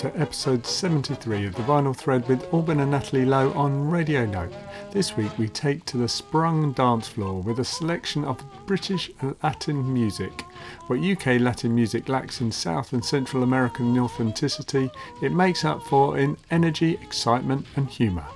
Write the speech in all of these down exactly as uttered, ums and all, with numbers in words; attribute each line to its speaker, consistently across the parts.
Speaker 1: to episode seventy-three of The Vinyl Thread with Albin and Natalie Lowe on Radio Note. This week we take to the Sprung dance floor with a selection of British and Latin music. What U K Latin music lacks in South and Central American authenticity, it makes up for in energy, excitement and humour.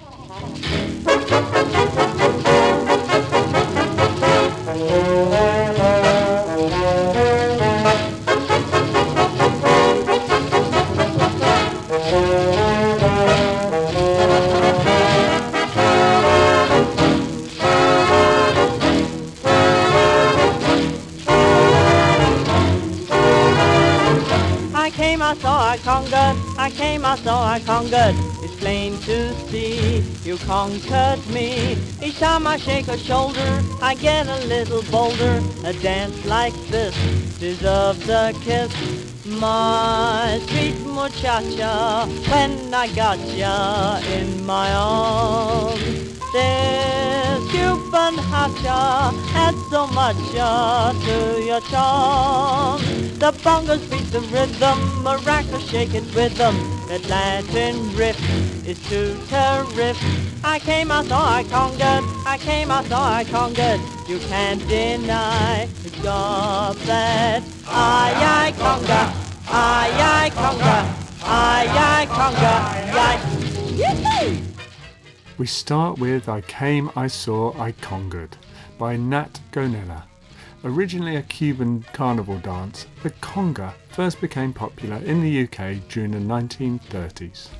Speaker 2: I saw, I conquered, I came, I saw, I conquered. It's plain to see, you conquered me. Each time I shake a shoulder, I get a little bolder. A dance like this deserves a kiss. My sweet muchacha, when I got ya in my arms. This Cuban hacha adds so much uh, to your charm. The bongos beat the rhythm, maracas shake it with them. That Latin riff is too terrific. I came, I saw, I conquered. I came, I saw, I conquered. You can't deny the job that I, I conquer. I, I conquer. I, I conquer. Yay!
Speaker 1: We start with I Came, I Saw, I Conquered by Nat Gonella. Originally a Cuban carnival dance, the conga first became popular in the U K during the nineteen thirties.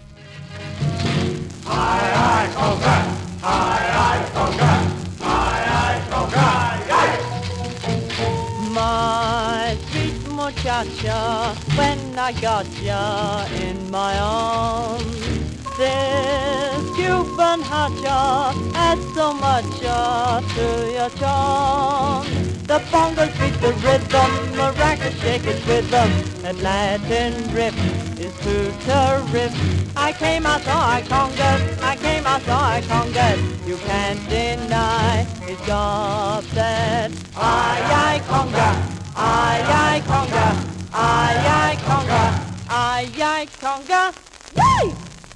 Speaker 3: I, I conga, I, I conga, I, I conga,
Speaker 2: my sweet muchacha, when I got ya in my arms. This Cuban hacha adds so much uh, to your charm. The bongos beat the rhythm, maracas shake it with them. That Latin riff is too terrific. I came, I saw, I conquered. I came, I saw, I conquered. You can't deny it's job that I, I conquer. I, I conquer. I, I conquer. I, I conquer. Yay!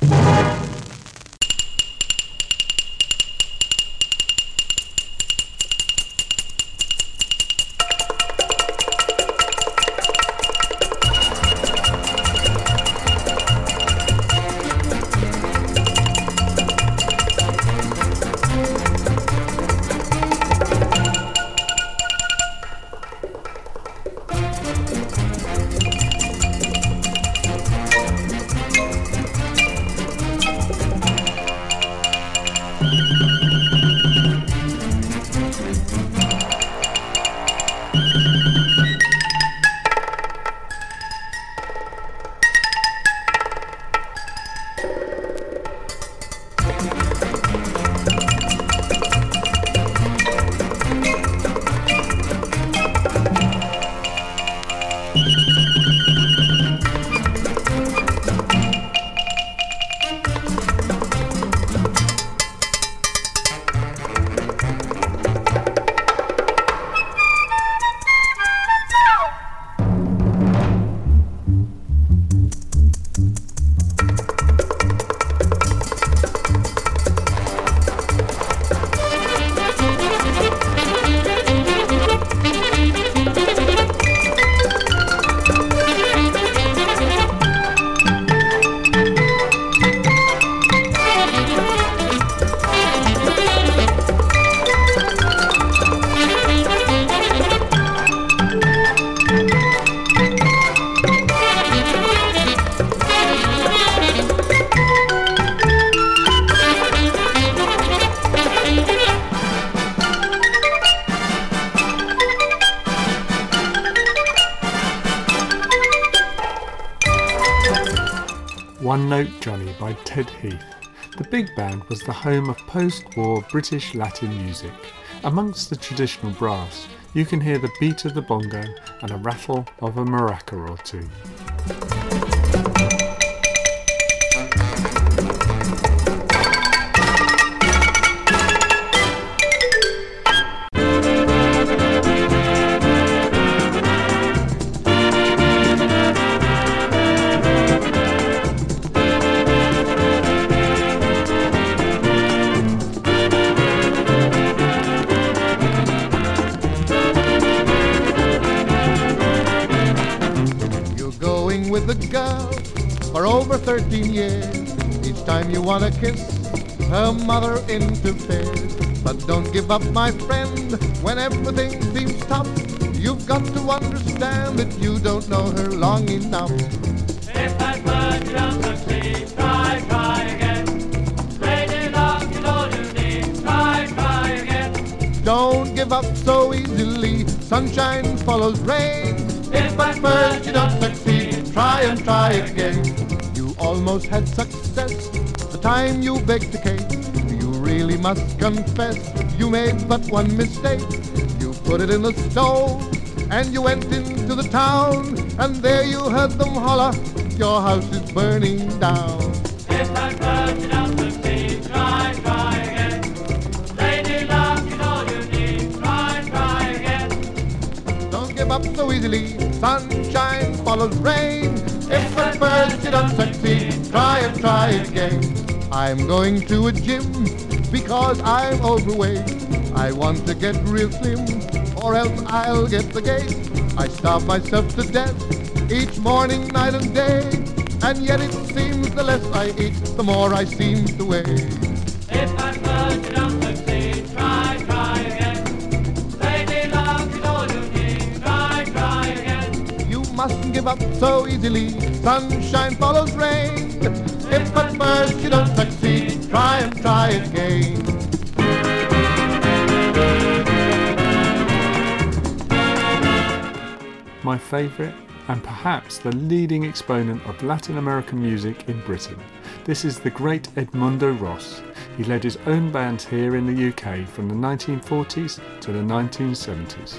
Speaker 1: One Note Johnny by Ted Heath. The big band was the home of post-war British Latin music. Amongst the traditional brass, you can hear the beat of the bongo and a rattle of a maraca or two.
Speaker 4: for over thirteen years. Each time you want a kiss, her mother interferes. But don't give up, my friend, when everything seems tough. You've got to understand that you don't know her long enough.
Speaker 3: If at first you don't succeed, try, try again. Lady luck is all you need, try, try again.
Speaker 4: Don't give up so easily, sunshine follows rain. If at first you don't succeed, try and try again. You almost had success the time you baked a cake. You really must confess you made but one mistake. You put it in the stove and you went into the town, and there you heard them holler, your house is burning down.
Speaker 3: If at first you don't succeed, try, try again. Lady luck is all you need, try, try again.
Speaker 4: Don't give up so easily, sunshine follows rain. If at first you don't succeed, try and try again. I'm going to a gym because I'm overweight. I want to get real slim, or else I'll get the gate. I starve myself to death each morning, night and day, and yet it seems the less I eat, the more I seem to weigh.
Speaker 3: If at first you don't succeed, try, try again. Lady luck is all you need, try, try again.
Speaker 4: You mustn't give up so easily, sunshine follows rain. If at first you don't succeed, try and try again.
Speaker 1: My favourite and perhaps the leading exponent of Latin American music in Britain. This is the great Edmundo Ross. He led his own band here in the U K from the nineteen forties to the nineteen seventies.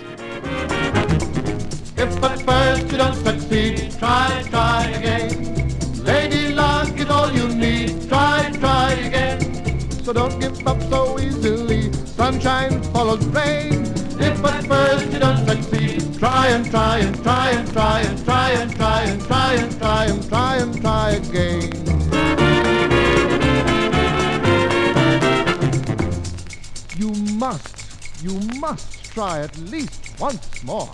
Speaker 4: If at first you don't succeed, try, try again. Lady luck is all you need, try, try again. So don't give up so easily, sunshine follows rain. If at first you don't succeed, try and try and try and try and try and try and try and try and try and try again. You must, you must try at least once more.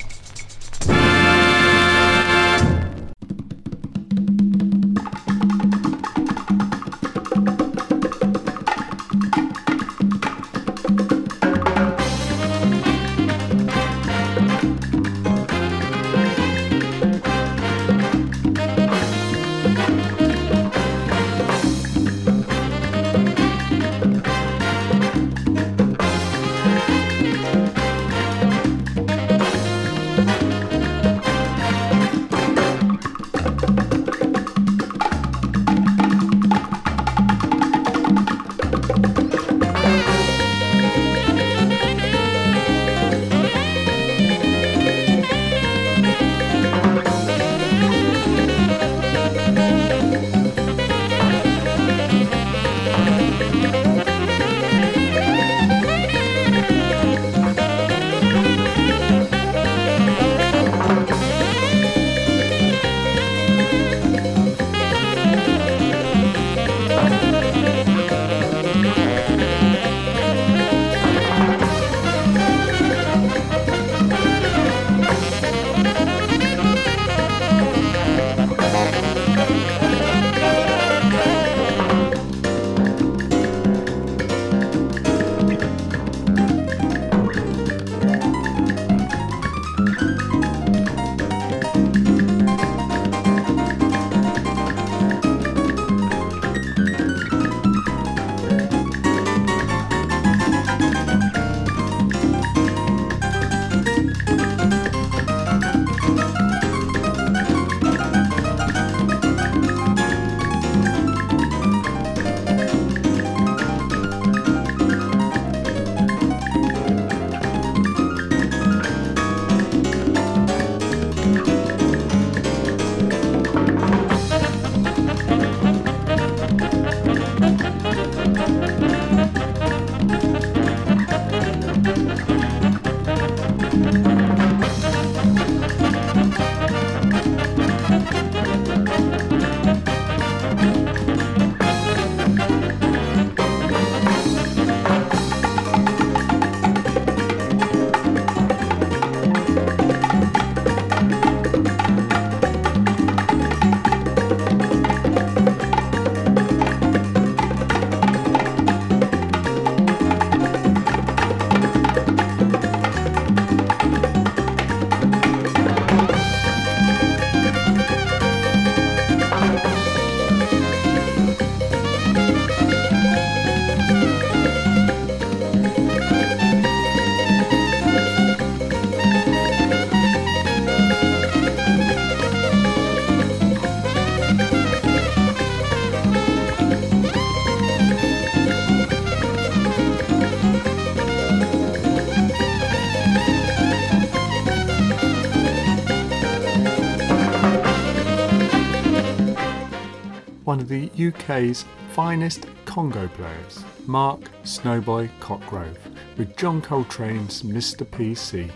Speaker 1: one of the U K's finest congo players, Mark Snowboy Cotgrove, with John Coltrane's Mister P C.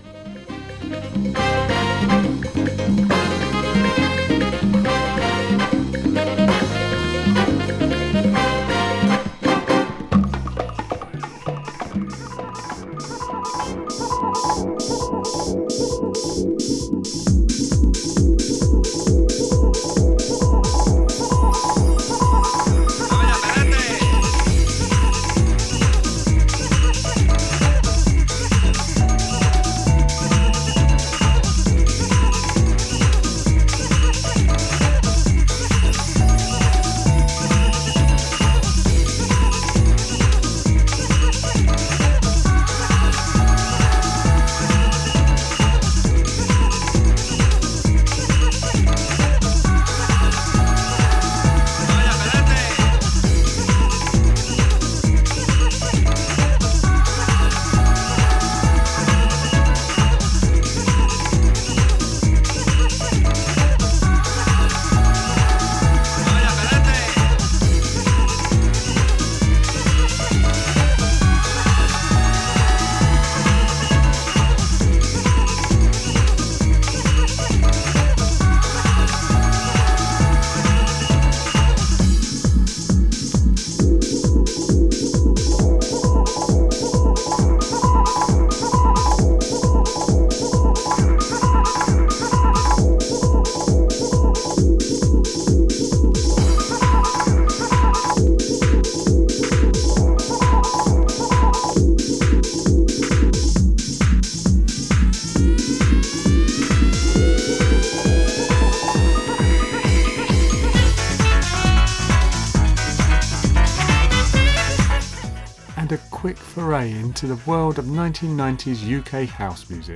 Speaker 1: Quick foray into the world of nineteen nineties U K house music,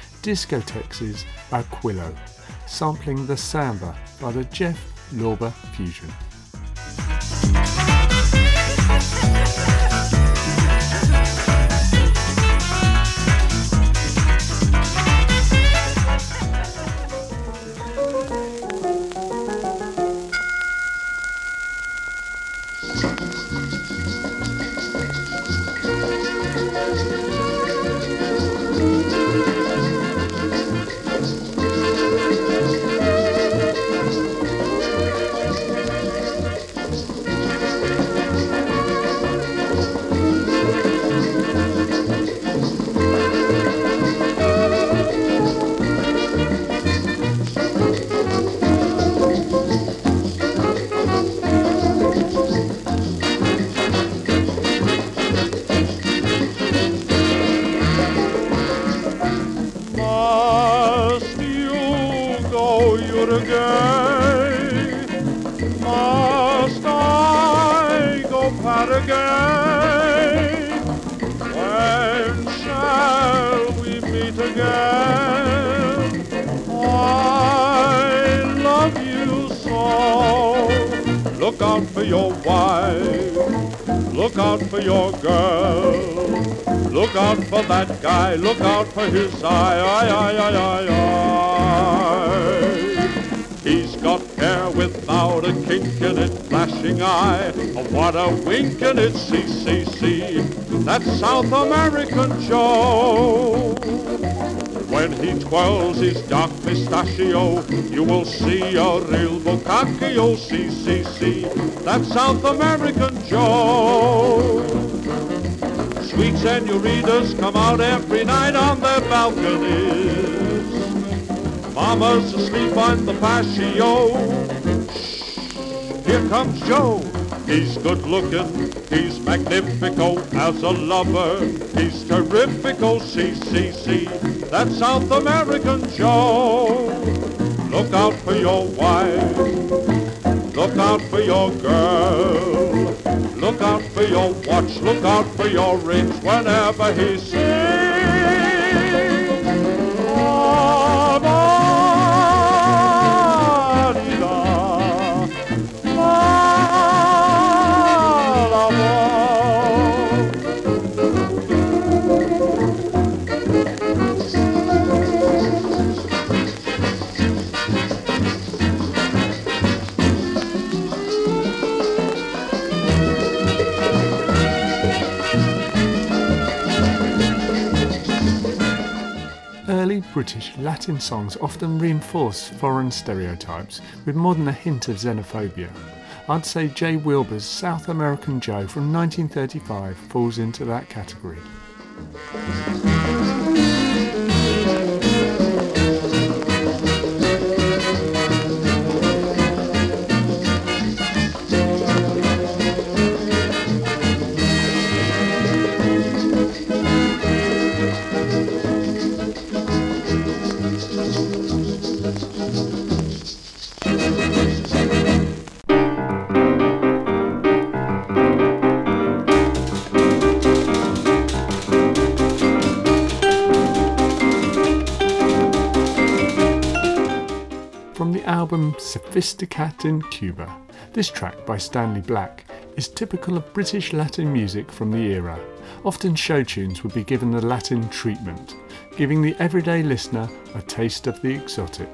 Speaker 1: Discotex's Aquilo, sampling the Samba by the Jeff Lorber Fusion.
Speaker 5: Look out for your wife, look out for your girl, look out for that guy, look out for his eye, eye, eye, eye, eye, eye. He's got hair without a kink in it, flashing eye, oh, what a wink in it, see, see, see, that's South American Joe. When he twirls his dark pistachio, you will see a real boccaccio, see, see, see, that's South American Joe. Sweet senoritas come out every night on their balconies. Mama's asleep on the patio. Shh, here comes Joe. He's good looking, he's magnifico as a lover, he's terrifico, see, see, see, that's South American Joe. Look out for your wife, look out for your girl, look out for your watch, look out for your rings whenever he sings.
Speaker 1: British Latin songs often reinforce foreign stereotypes with more than a hint of xenophobia. I'd say Jay Wilbur's South American Joe from nineteen thirty-five falls into that category. From the album Sophisticat in Cuba, this track by Stanley Black is typical of British Latin music from the era. Often show tunes would be given the Latin treatment, giving the everyday listener a taste of the exotic.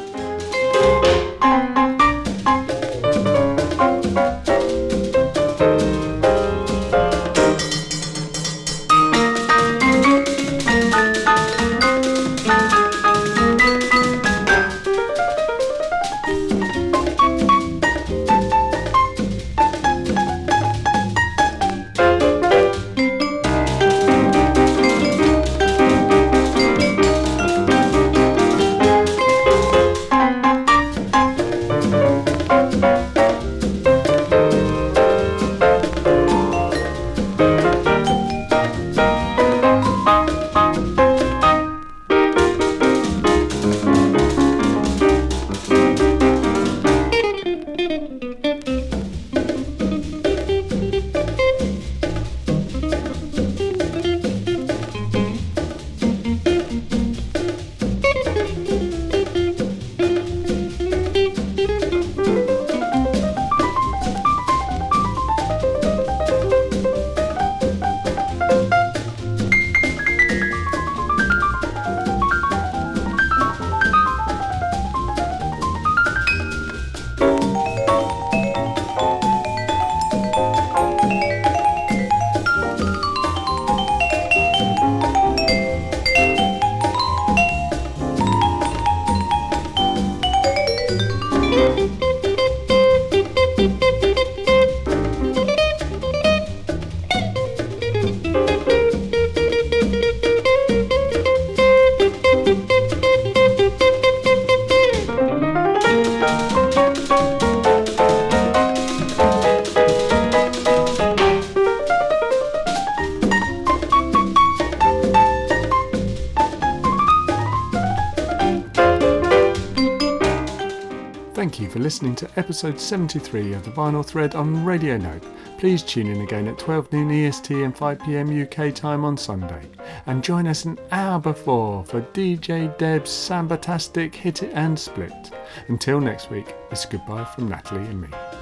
Speaker 1: Thank you for listening to episode seventy-three of the Vinyl Thread on Radio Note. Please tune in again at twelve noon E S T and five p m U K time on Sunday. And join us an hour before for D J Deb's Sambatastic Hit It and Split. Until next week, it's goodbye from Natalie and me.